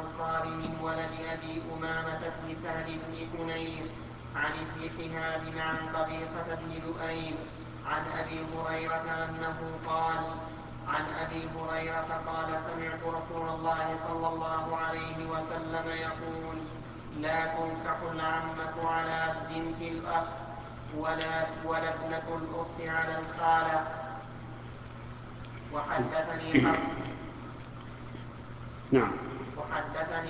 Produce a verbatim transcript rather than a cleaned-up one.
الأنصار من ولد أبي أمامة بن سهل بن حنيف عن ابن شهاب عن قبيصة بن لؤيم عن أبي هريرة أنه قال عن أبي هريرة قال سمعت رسول الله صلى الله عليه وسلم يقول لا تنكح العمة على بنت الأخ ولا ولا ابنة الأخت على الخالة. وحدثني حرب نعم. وحدثني